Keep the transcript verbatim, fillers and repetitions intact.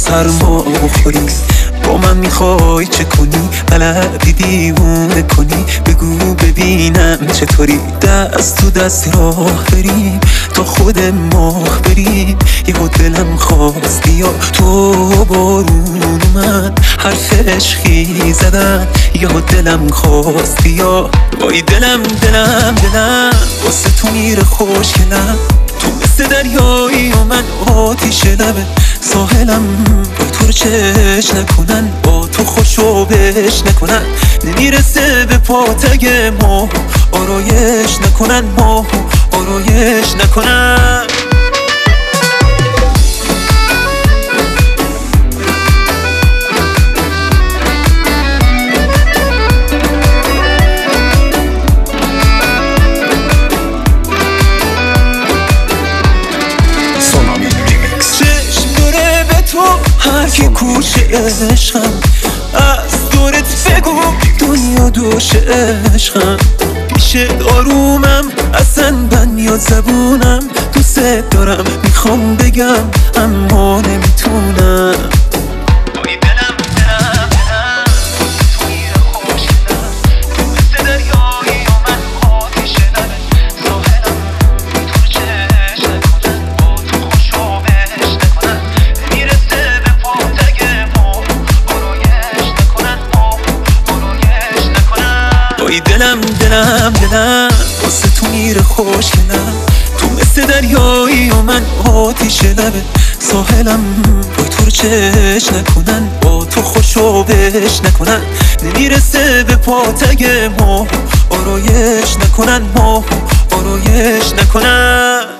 سرما بخوری. با من میخوای چه کنی؟ بلدی دیوونه کنی. بگو ببینم چطوری. دست تو دست راه بریم تا خود ماه بریم. یهو دلم خواست بیا تو بارون اومد حرف عشقی زدن. یهو دلم خواست بیا وای دلم دلم دلم واسه تو میره خوشگلم. تو مثل دریایی و من آتیش لبه ساحلم. با تو رو چش نکنن با تو خوشو بش نکنن. نمیرسه به پاتگ ما آرایش نکنن ما آرایش نکنن. هر کی کوچه عشقم از دورت بگو دنیا دوش عشقم. پیشت آرومم اصلا بند میاد زبونم. دوست دارم میخوام بگم اما نمیتونم. دلم دلم دلم واسه تو میره خوشگلم. تو مثل دریایی و من آتیش لبه ساحلم. با تو رو چش نکنن با تو خوشو بش نکنن. نمیرسه به پاتگ ما آرایش نکنن ما آرایش نکنن.